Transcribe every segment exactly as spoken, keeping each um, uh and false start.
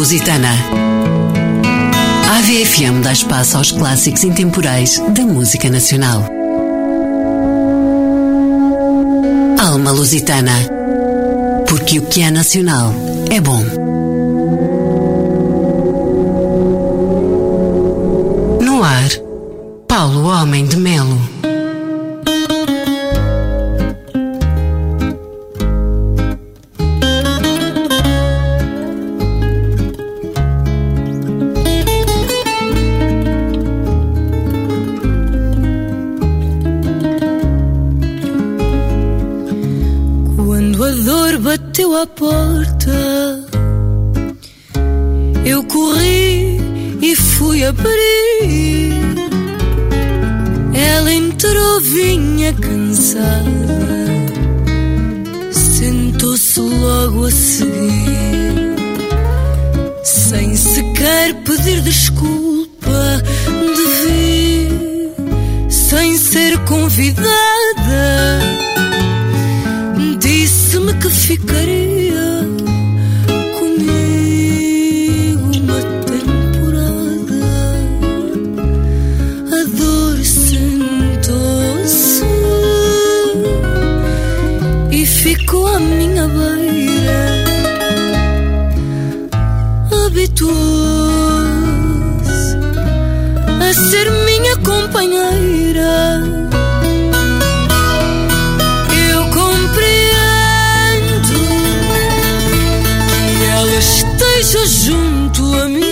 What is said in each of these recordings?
Lusitana. A AVE F M dá espaço aos clássicos intemporais da música nacional. Alma Lusitana. Porque o que é nacional é bom. No ar, Paulo Homem de Melo. Bateu à porta, eu corri e fui abrir. Ela entrou, vinha cansada, sentou-se logo a seguir, sem sequer pedir desculpa de vir, sem ser convidada. Disse-me que ficaria comigo uma temporada. A dor sentou-se e ficou à minha beira. Habituou-se a ser minha companheira. Esteja junto a mim,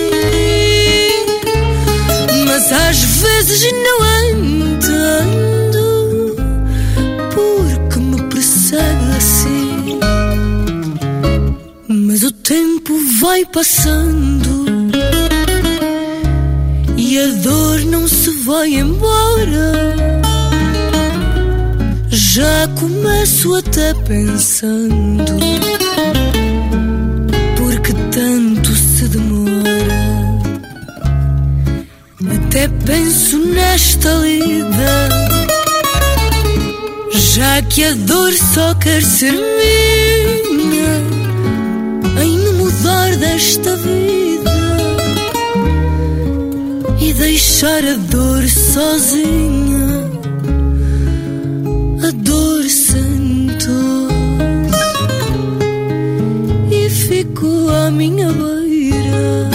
mas às vezes não entendo porque me persegue assim. Mas o tempo vai passando e a dor não se vai embora. Já começo até pensando, tanto se demora. Até penso nesta lida, já que a dor só quer ser minha, em me mudar desta vida e deixar a dor sozinha. A dor sentou e ficou à minha beira.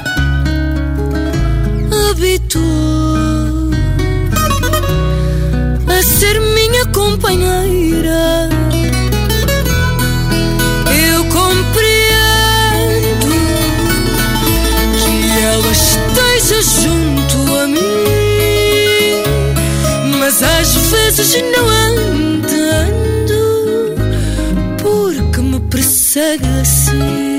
Habituou a ser minha companheira. Eu compreendo que ela esteja junto a mim, mas às vezes não entendo porque me persegue assim.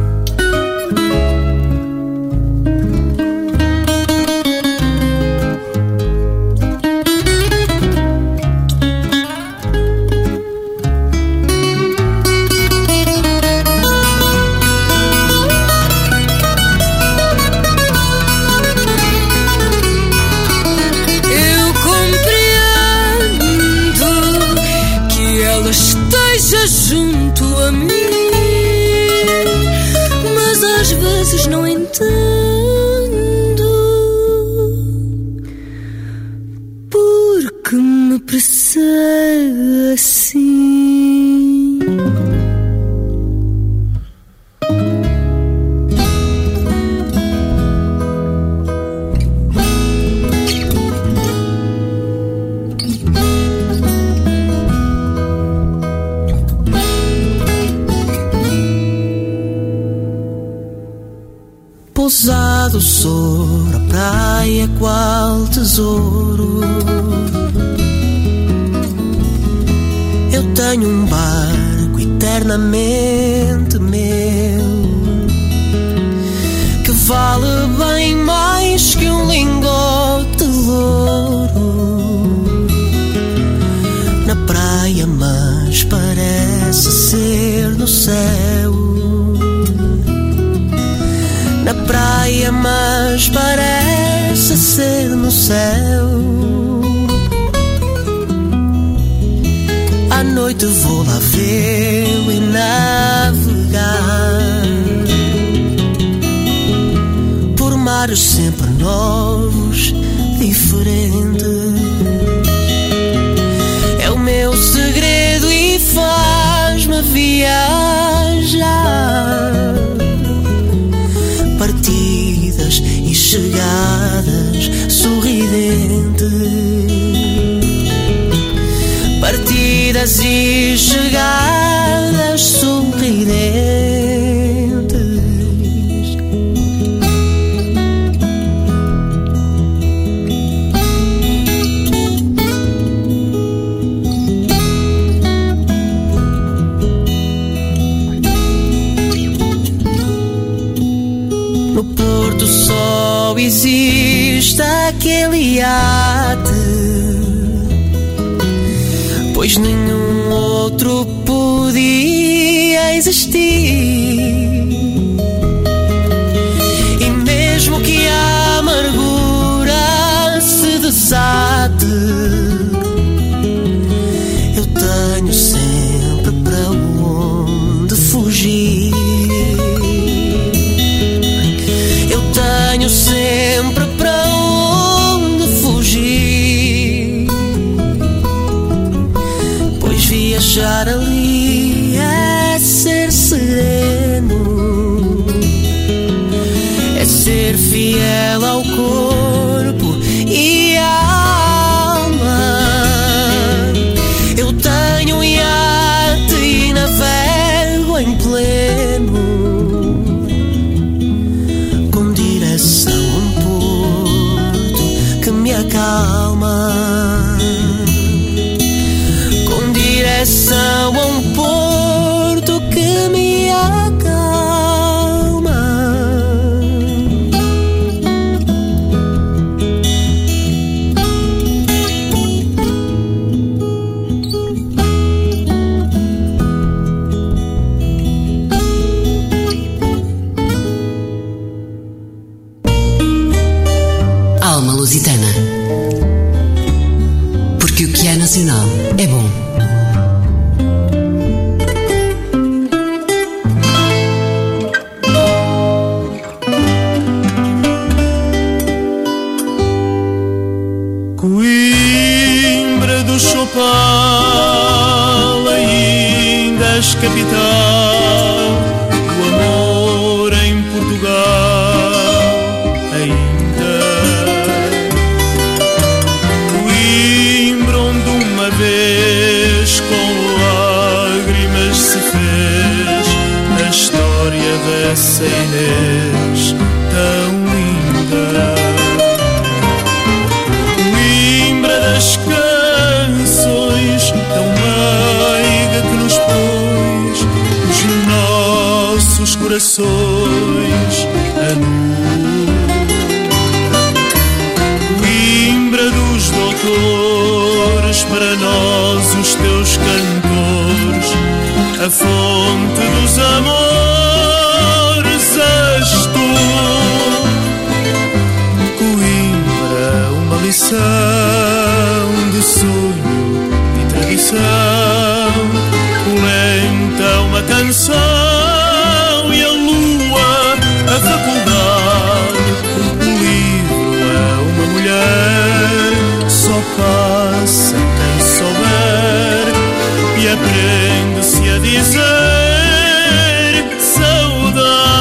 Junto a mim, mas às vezes não entendo porque me persegue assim. Pousado sobre a praia, qual tesouro. Eu tenho um barco eternamente meu, que vale bem mais que um lingote de ouro. Na praia, mas parece ser no céu. Na praia, mas parece ser no céu. À noite vou lá vê-lo e navegar. cores sempre novos, diferentes. É o meu segredo e faz-me viajar. Partidas e chegadas sorridentes. Partidas e chegadas sorridentes. No Porto só existe aquele iate, pois nenhum outro podia existir. E mesmo que a amargura se desate, eu tenho sempre para onde fugir. Eu tenho sempre para onde fugir, pois viajar ali é ser sereno, é ser fiel ao corpo e à alma. Eu tenho um iate e navego em pleno, com direção a um porto que me acalma, com direção a um porto que me acalma. Alma Lusitana. Porque o que é nacional é bom. Coimbra do Chopal, ainda és capital do amor em Portugal, ainda. Coimbra onde uma vez com lágrimas se fez a história dessa Inês tão linda. Das canções tão meiga que nos pôs os nossos corações a nu. Coimbra dos doutores, para nós os teus cantores, a fonte dos amores és tu. Coimbra, uma lição de sonho e tradição, lenta uma canção e a lua a faculdade. O livro é uma mulher, só passa quem souber, e aprende-se a dizer saudade.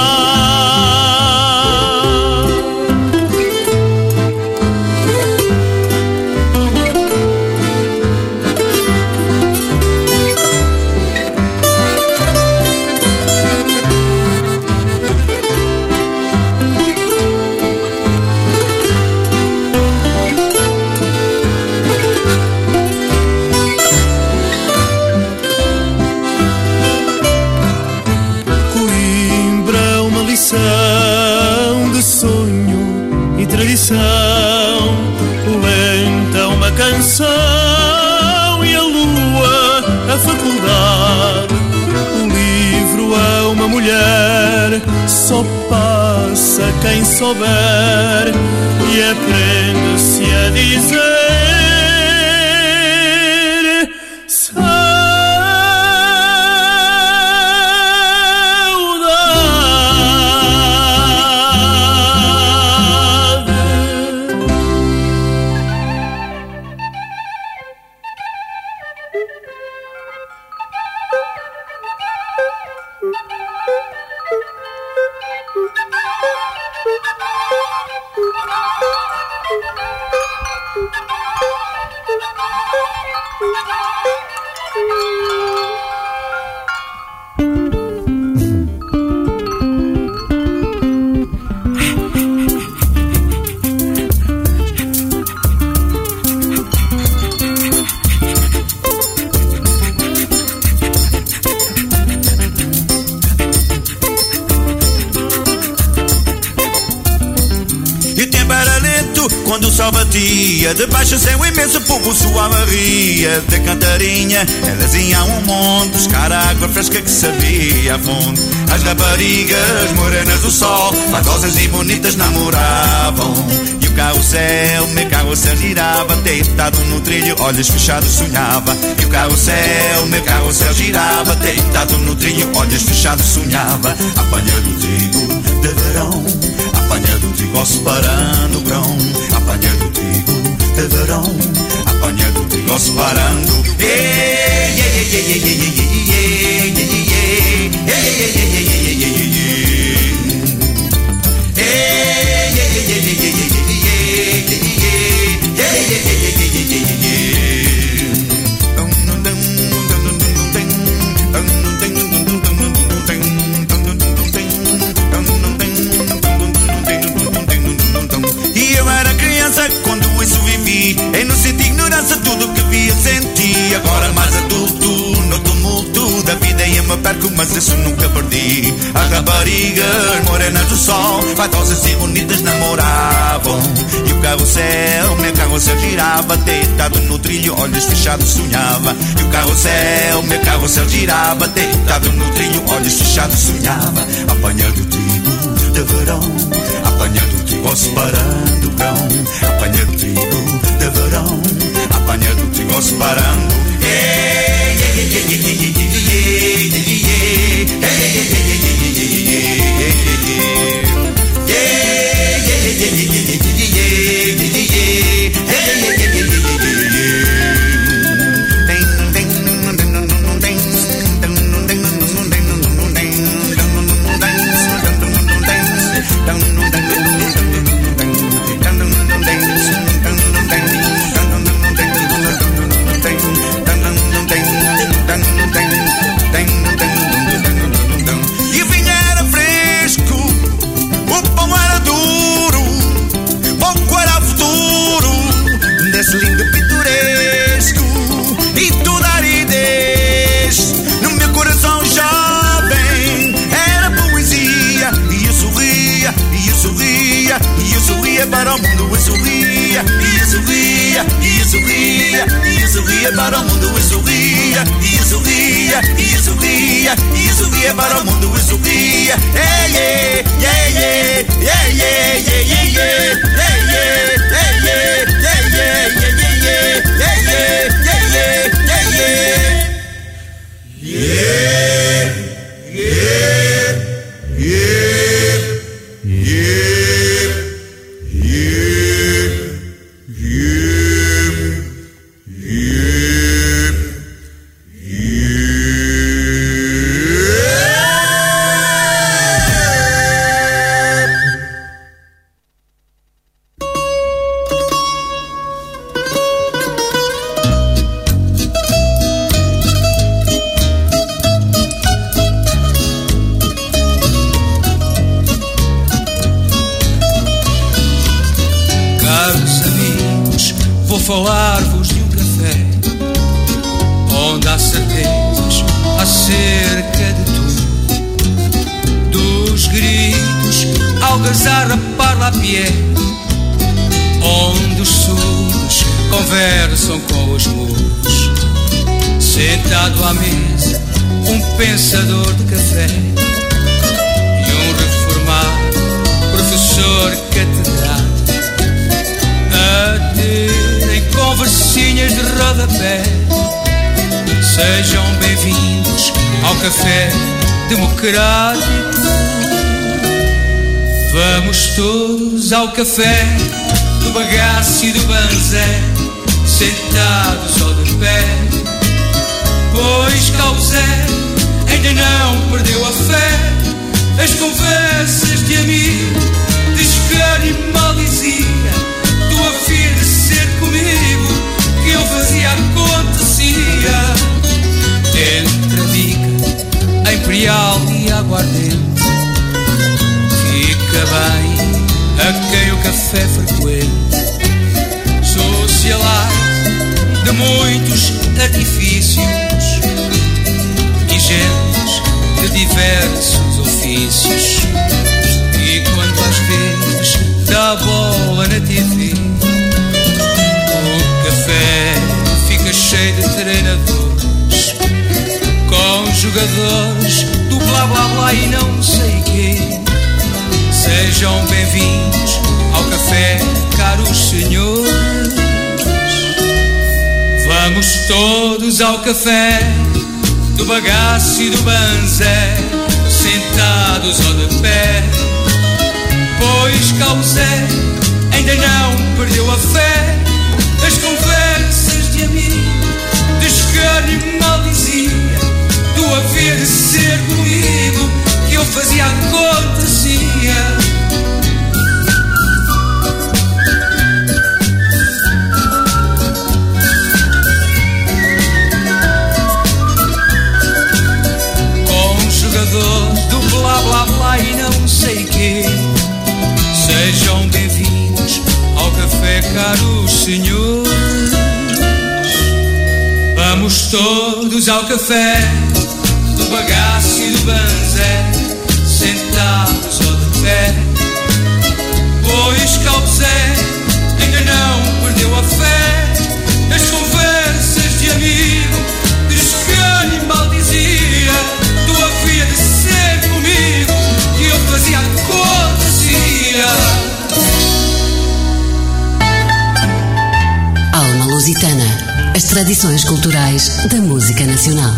De sonho e tradição, lenta uma canção e a lua a faculdade. O livro é uma mulher, só passa quem souber, e aprende-se a dizer saudade. quando o sol batia, debaixo do céu imenso, povo suave ria. De Cantarinha, elas iam um monte buscar a água fresca que sabia a fundo. As raparigas morenas do sol, fatosas e bonitas namoravam. E o carrossel, meu carrossel girava, deitado no trilho, olhos fechados sonhava. E o carrossel, meu carrossel girava, deitado no trilho, olhos fechados sonhava. Apanha do trigo de verão, apanha do trigo ao separando o grão. Apanha do trigo de verão, apanha do trigo ao separando. Ei, ei, ei, ei, ei, ei, ei, ei, quando isso vivi, inocente ignorância, tudo que via senti. Agora mais adulto, no tumulto da vida eu me perco, mas isso nunca perdi. As raparigas morenas do sol, fatosas e bonitas namoravam. E o carrossel, meu carrossel girava, deitado no trilho, olhos fechados sonhava. E o carrossel, meu carrossel girava, deitado no trilho, olhos fechados sonhava. Apanhando o trigo de verão, apanhando o trigo ao separando o grão. Apanhando o trigo de verão, apanhando o trigo ao separando. Ei, ei, ei, ei, ei, ei, lindo pitoresco e toda a aridez no meu coração jovem era poesia. E eu sorria, e eu sorria, e eu sorria para o mundo, eu sorria, e eu sorria, e eu sorria, e eu sorria para o mundo, eu sorria, e eu sorria, e eu sorria, e eu sorria para o mundo, eu sorria. Ei, ei, ei, ei, ei, ei, ei, ei, ei, falar-vos de um café onde há certezas acerca de tudo, dos gritos, algazarra, parla a pé, onde os surdos conversam com os mudos. Sentado à mesa, um pensador de café e um reformado professor catedrático a terem conversinhas de rodapé. Sejam bem-vindos ao café democrático. Vamos todos ao café do bagaço e do banzé, sentados ou de pé, pois cá o Zé ainda não perdeu a fé. As conversas de amigo diz que animal dizia: tu havias de ser comigo, que eu fazia acontecia. Entre a bica, a imperial e a aguardente, fica bem a quem o café frequente. Socialite de muitos artifícios e gentes de diversos ofícios. E quando às vezes dá a bola na T V, Sejam bem-vindos ao café, caros senhores. Vamos todos ao café do bagaço e do banzé, sentados ou de pé, pois cá o Zé ainda não perdeu a fé. As conversas de amigo, diz que lhe maldizia, tu havia de ser comigo, que eu fazia a cortesia. Do blá blá blá e não sei quê. Sejam bem-vindos ao café, caros senhores. Vamos todos ao café do bagaço e do banzé, sentados ou de pé, pois cá o Zé ainda não perdeu a fé. As conversas de amigo, diz que lhe maldizia, tu havia de ser comigo, e eu fazia a cortesia. Alma Lusitana, as tradições culturais da música nacional.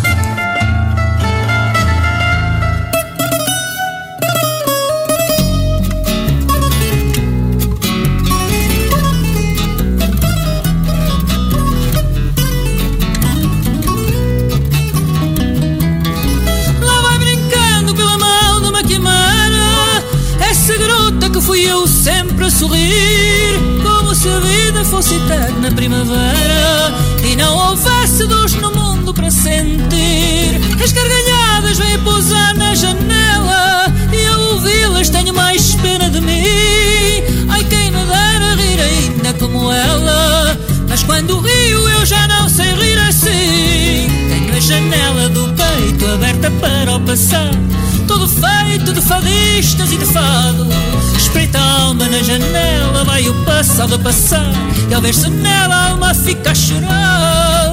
Sorrir como se a vida fosse eterna primavera e não houvesse dores no mundo para sentir. As gargalhadas vêm pousar na janela e ao ouvi-las tenho mais pena de mim. Ai, quem me dera rir ainda como ela, mas quando rio eu já não sei rir assim. Tenho a janela do peito aberta para o passado, todo feito de fadistas e de fado. Espreita a alma na janela, vai o passado a passar, e ao ver-se nela a alma fica a chorar.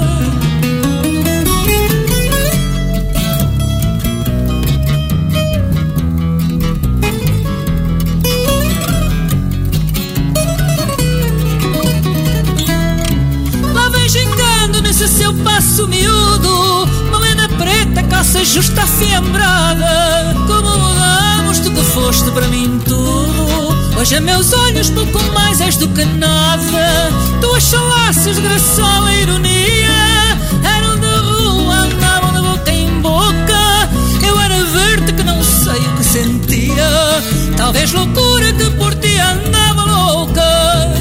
Lá vem gingando nesse seu passo miúdo, melena preta, calça justa afiambrada. Como mudamos, tu que foste para mim tudo, hoje a meus olhos pouco mais és do que nada. Tuas falácias de graçola e ironia eram da rua, andavam de boca em boca. Eu era verde que não sei o que sentia, talvez loucura que por ti andava louca.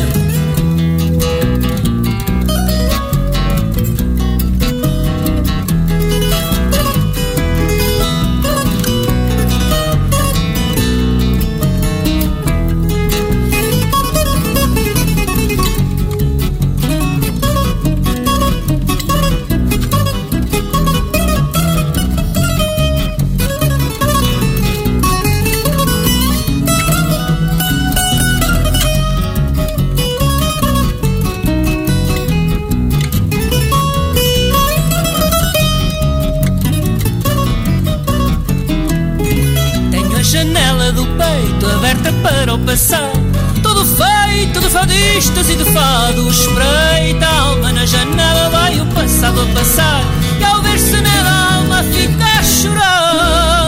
Para o passado, todo feito de fadistas e de fado. Espreita a alma na janela, vai o passado a passar, e ao ver-se nela a alma fica a chorar.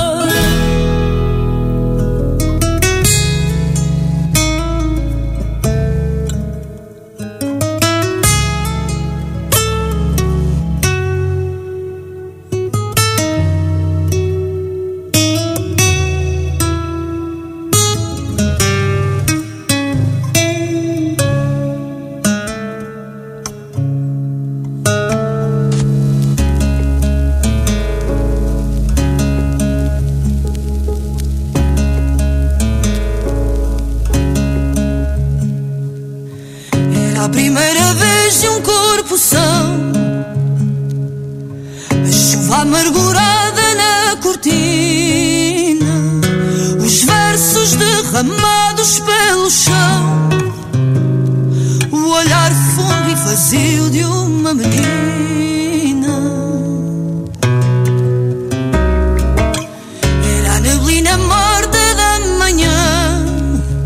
Amargurada na cortina, os versos derramados pelo chão, o olhar fundo e vazio de uma menina. Era a neblina morta da manhã,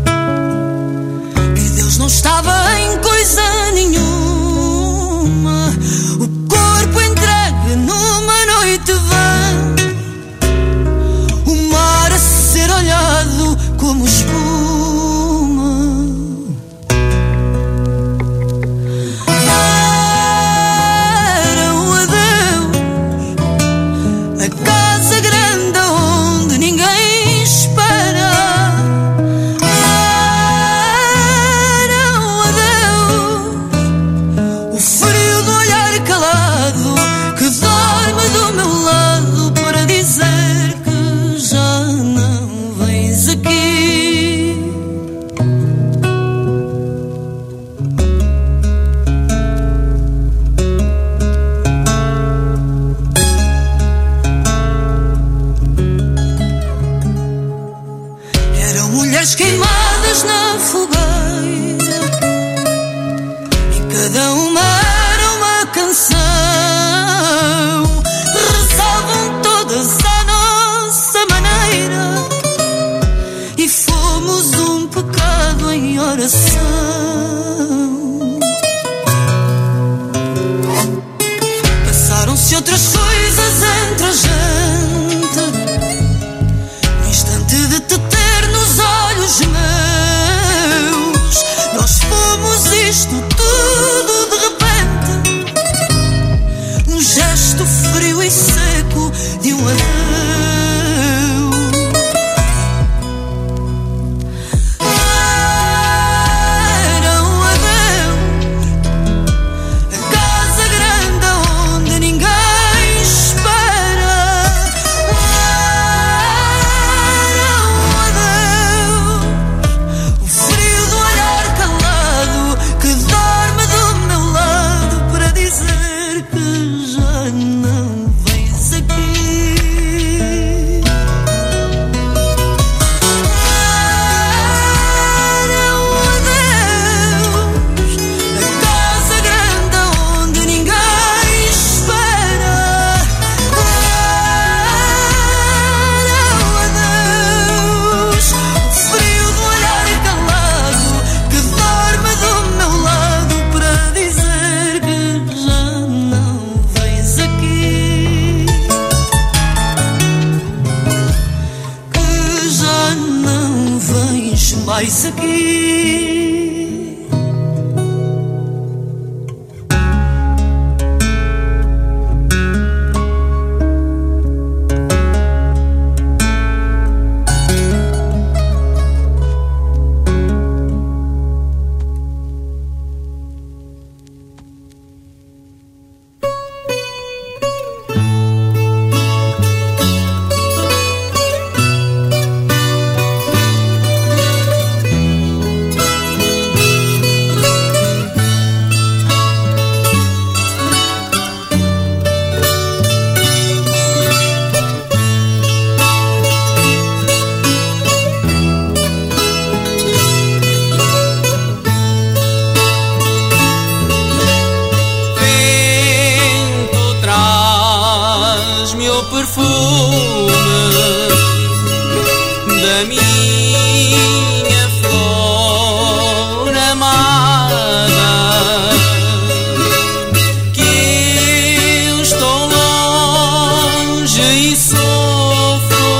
pedras queimadas na fogueira, e cada uma era uma canção. Rezavam todas à nossa maneira, e fomos um pecado em oração. Passaram-se outras coisas entre a gente, no instante de te ter nos olhos meus. Nós fomos isto tudo de repente, um gesto frio e seco de um adeus. Era um adeus, a casa grande onde ninguém espera. Era um adeus, o frio do olhar calado que dorme do meu lado para dizer que já não vens aqui. Era um adeus, a casa grande onde ninguém espera. Era um adeus, o frio do olhar calado que dorme do meu lado para dizer que já não vens aqui, que já não vens mais aqui. Vento, traz-me o perfume da minha flor amada, que eu estou longe e sofro,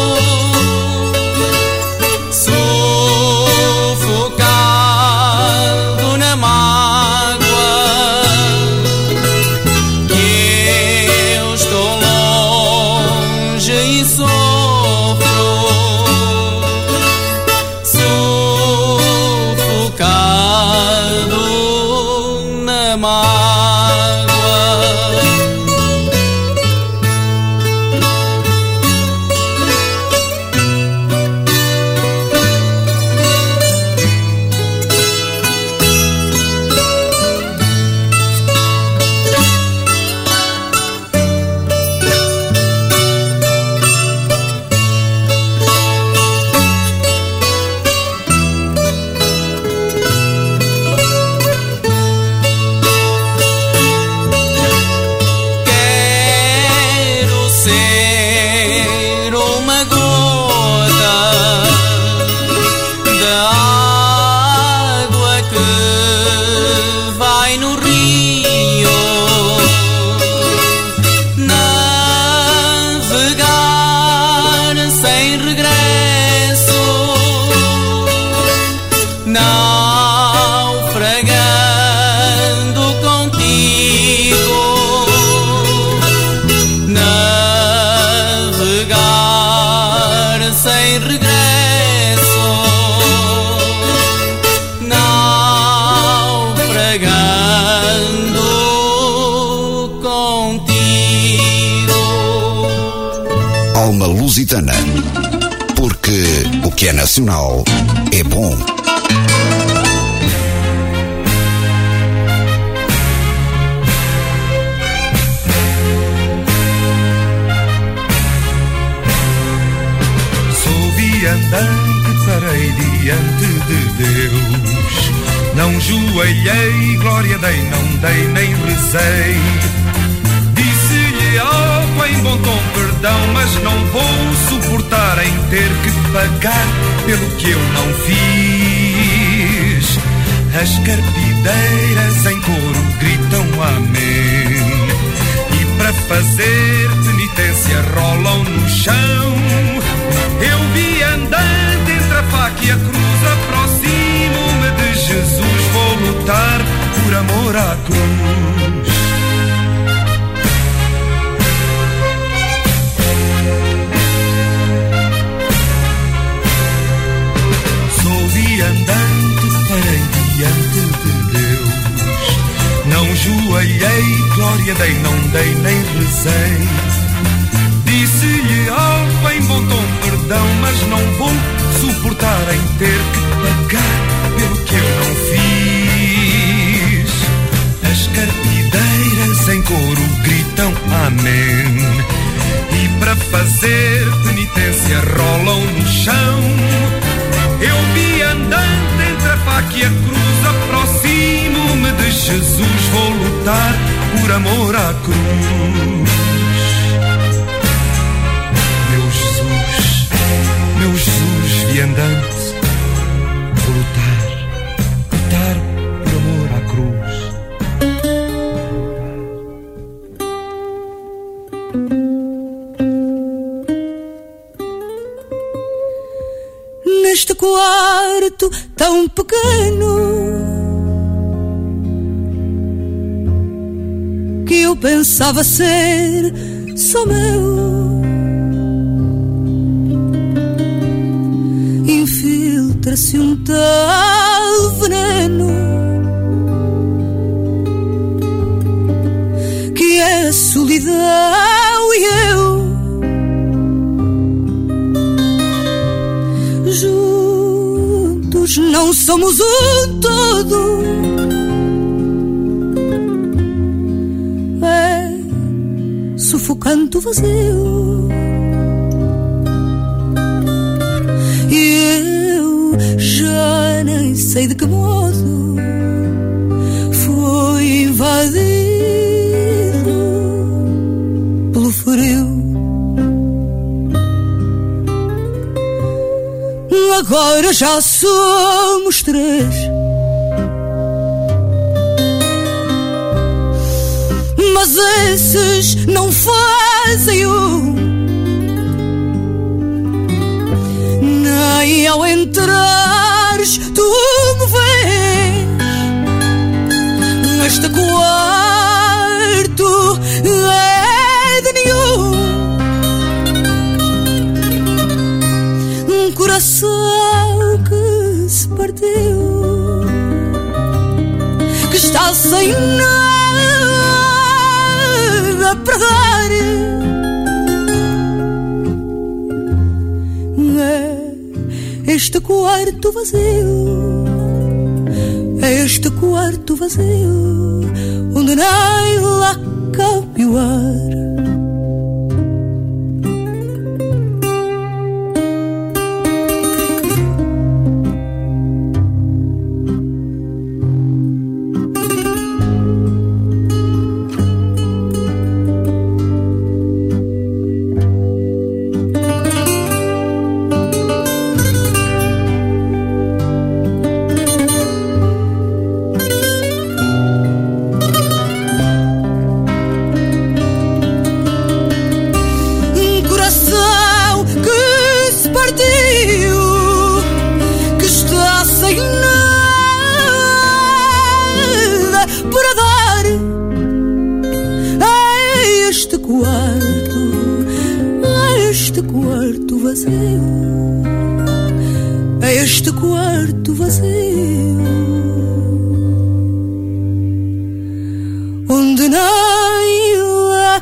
sufocado na mágoa, que eu estou longe e sofro, sufocado na mágoa. Quero ser uma gota da água que vai no rio, navegar sem regresso, naufragando contigo, navegar sem regresso, naufragando contigo. Alma lusitana, porque o que é nacional é bom. Sou viandante, parei diante de Deus. Não joelhei, glória dei, não dei nem rezei. Disse-lhe algo em bom tom, perdão, mas não vou suportar em ter que pagar pelo que eu não fiz. As carpideiras em coro gritam amém, e para fazer penitência rolam no chão. Eu vi andante entre a faca e a cruz, aproximo-me de Jesus, vou lutar por amor à cruz. Sou viandante, parei diante de Deus. Não joelhei, glória dei, não dei nem rezei. Disse-lhe algo em bom tom, perdão, mas não vou suportar em ter que pagar pelo que eu não fiz. As carpideiras em coro gritam amém, e para fazer penitência rolam no chão. Eu vi andante entre a faca e a cruz, aproximo-me de Jesus, vou lutar por amor à cruz. Meu Jesus viandante, vou lutar, lutar por amor à cruz. Neste quarto tão pequeno que eu pensava ser só meu, infiltra-se um tal veneno que é a solidão e eu. Juntos não somos um todo, é sufocante o vazio. E eu já nem sei de que modo fui invadido pelo frio. Agora já somos três, mas esses não fazem um, nem ao entrares tu me vês. Este quarto é de nenhum, um coração que se partiu, que está sem nada para dar. É este quarto vazio, é este quarto vazio, onde nem lá cabe o ar. Este quarto vazio, onde nem lá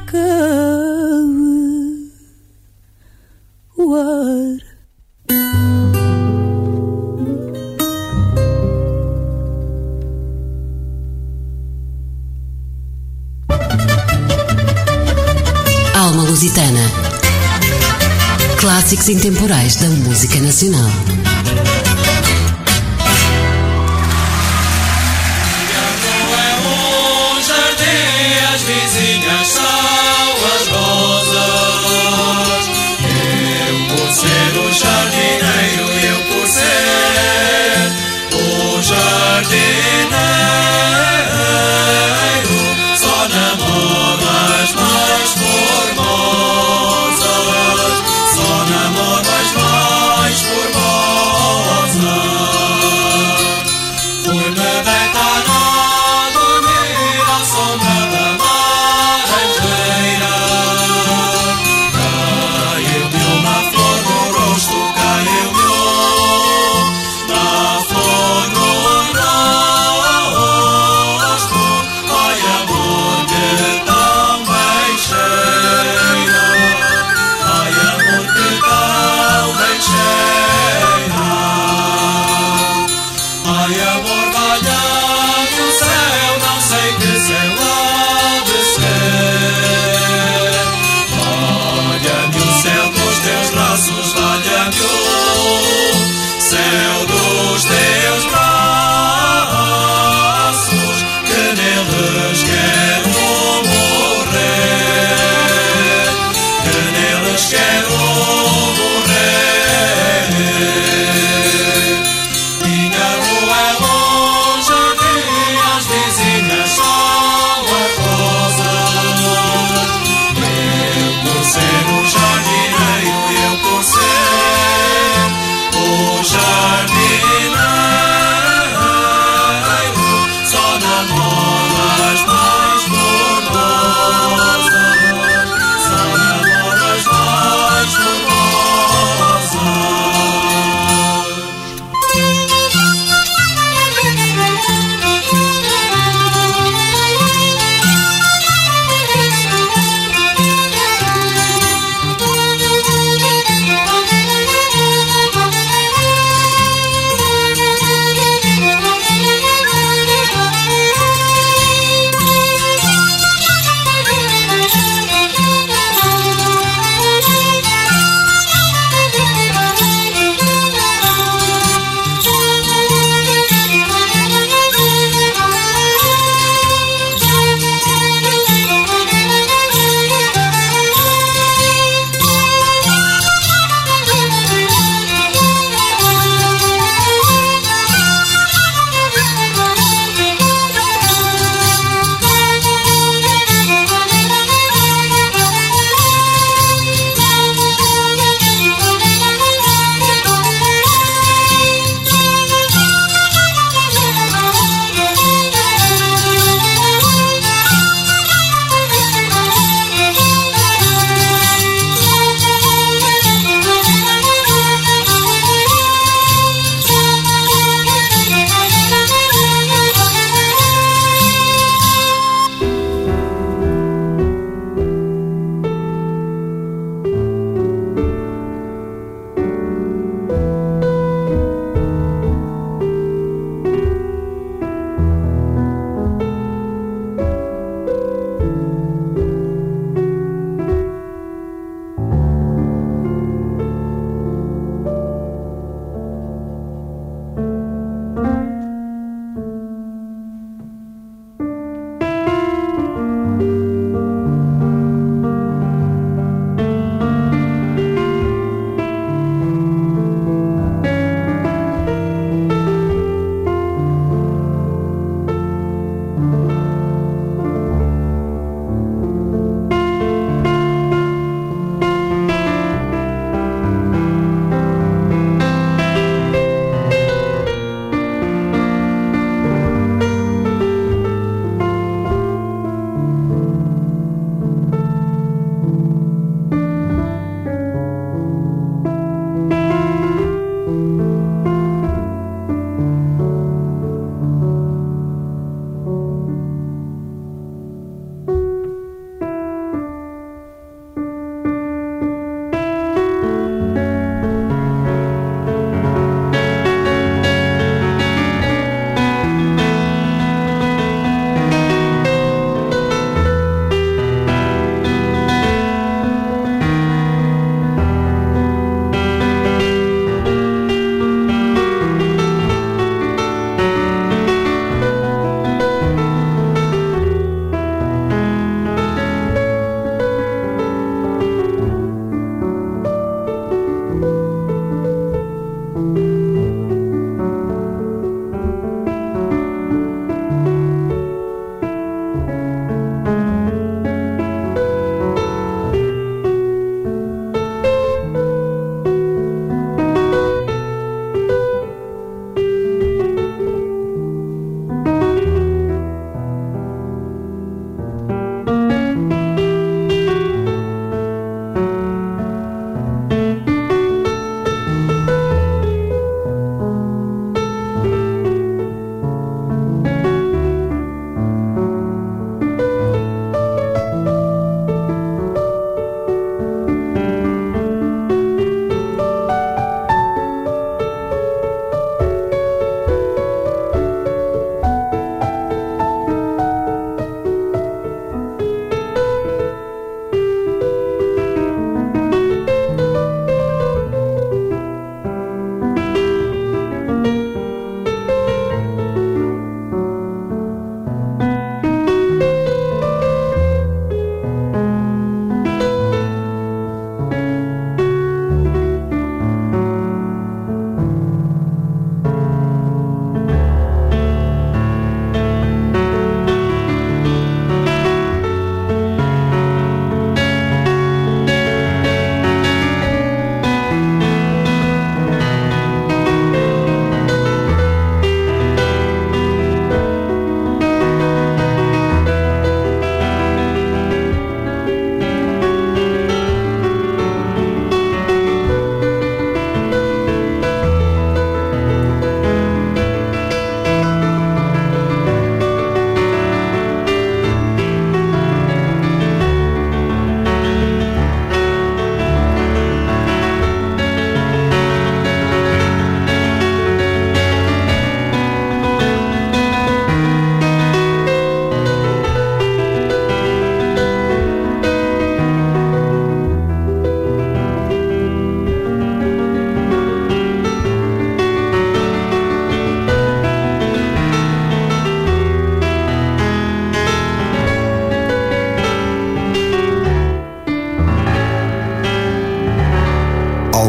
cabe o ar. Alma Lusitana. Clássico clássicos intemporais da música nacional. As vizinhas são as rosas. Eu por ser o jardineiro, eu por ser o jardineiro, só namoro as mais formosas, só namoro as mais formosas.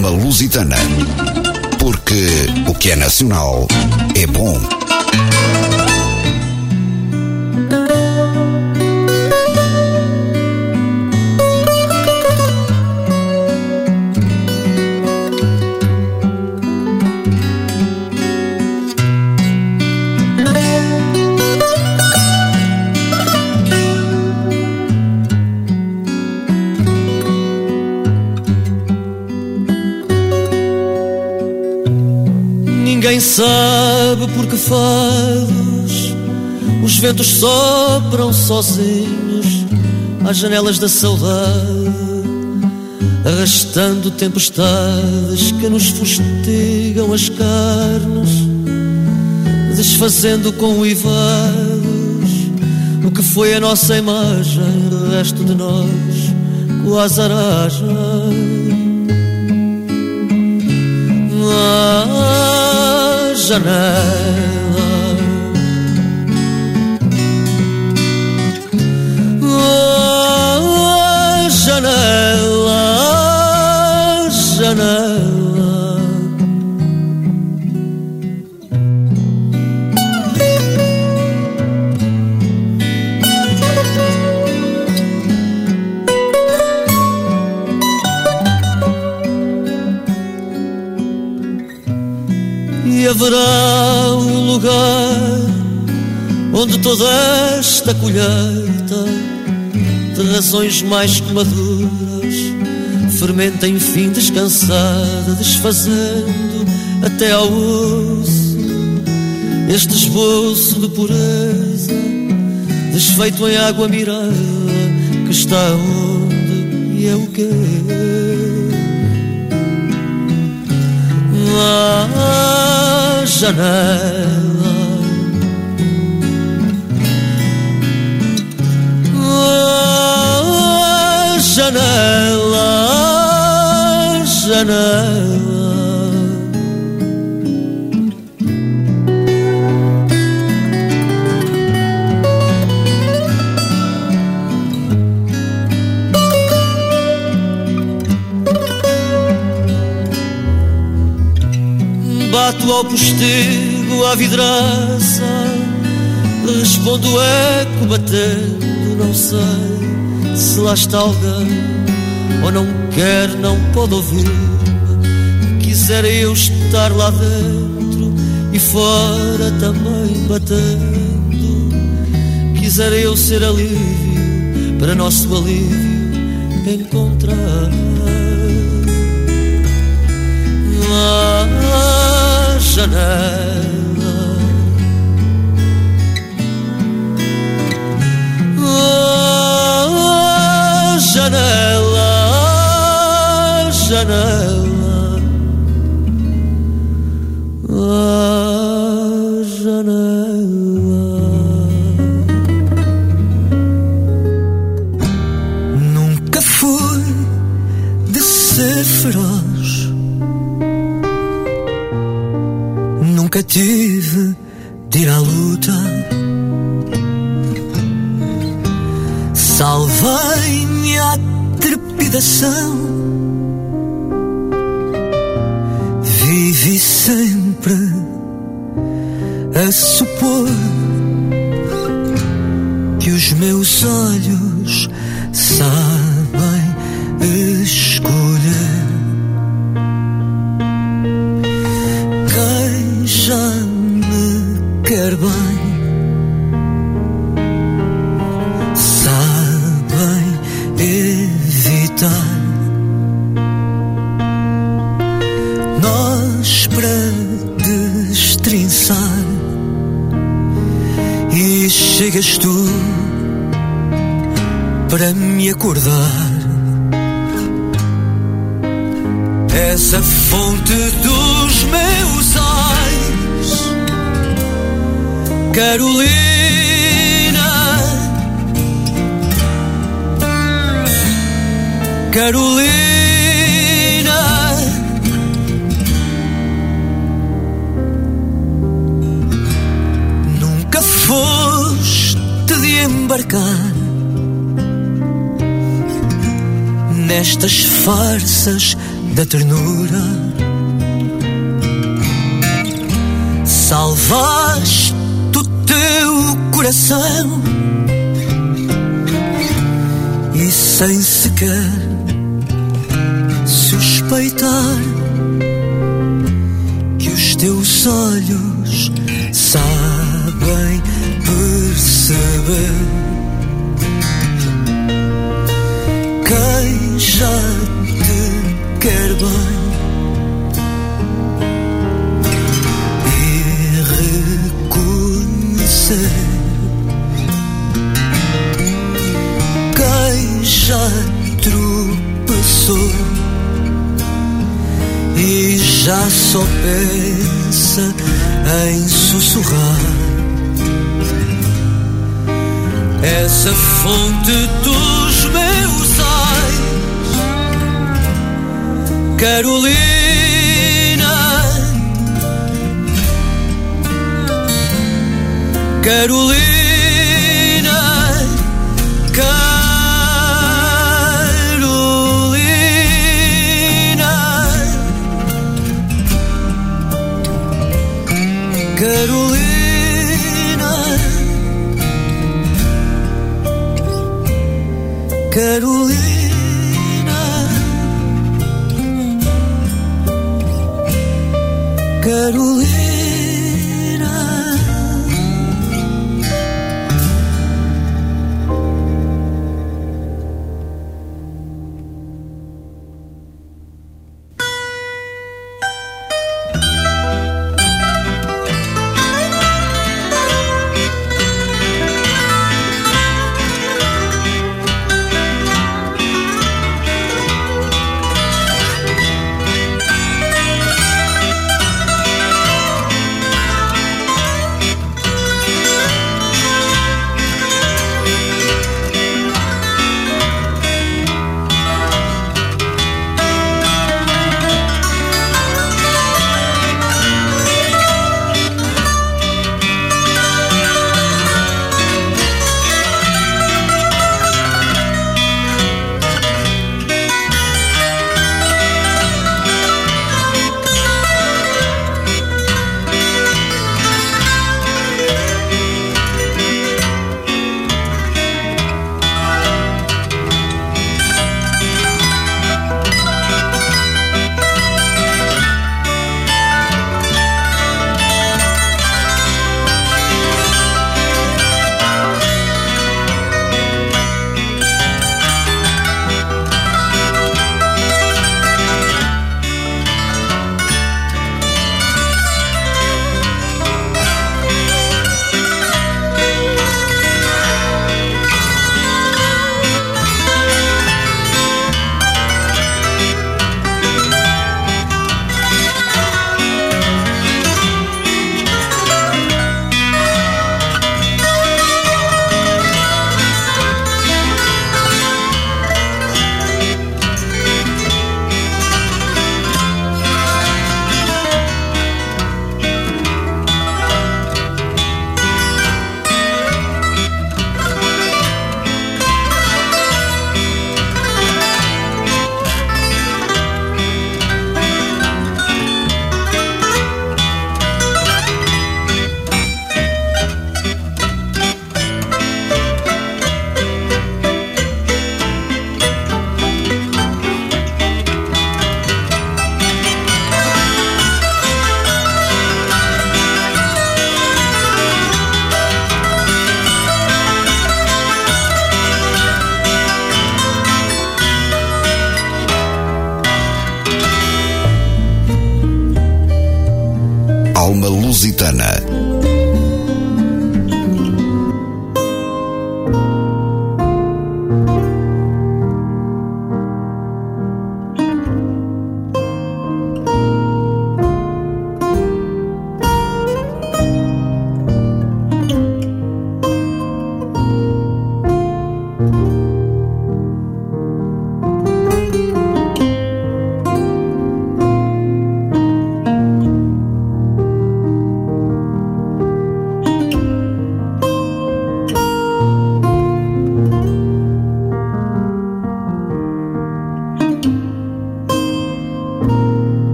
Alma Lusitana. Porque o que é nacional é bom. Ninguém sabe por que fados os ventos sopram sozinhos às janelas da saudade, arrastando tempestades que nos fustigam as carnes, desfazendo com uivados o que foi a nossa imagem, o resto de nós quase aragem. Ah, janela, oh, janela, janela. E haverá um lugar onde toda esta colheita de razões mais que maduras fermenta enfim descansada, desfazendo até ao osso este esboço de pureza, desfeito em água mirada, que está onde e é o quê? Ah, janela, ah, janela, janela. Bato ao postigo, à vidraça, respondo o eco batendo, não sei se lá está alguém, ou não quer, não pode ouvir. Quisera eu estar lá dentro e fora também batendo. Quisera eu ser alívio, para nosso alívio encontrar. Ah, janela, oh, janela, janela, oh, janela. Nunca fui de ser feroz, nunca tive de ir à luta. Salvei-me à trepidação, vivi sempre a supor que os meus olhos sabem escolher. Quem já me quer bem sabem evitar. Nós para destrinçar e chegas tu para me acordar. És a fonte dos meus ais, Carolina. Carolina, nunca foste de embarcar nestas farsas da ternura. Salvaste o teu coração e sem sequer suspeitar que os teus olhos sabem perceber quem já te quer bem e reconhecer quem já tropeçou e já só pensa em sussurrar. Essa fonte dos meus ais, Carolina, Carolina, Carolina, Carolina, Carolina, Carolina. Alma Lusitana.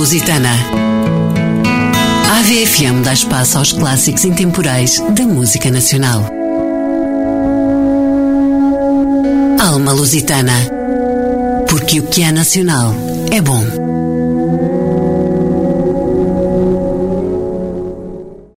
Lusitana. A AVE F M dá espaço aos clássicos intemporais da música nacional. Alma Lusitana. Porque o que é nacional é bom.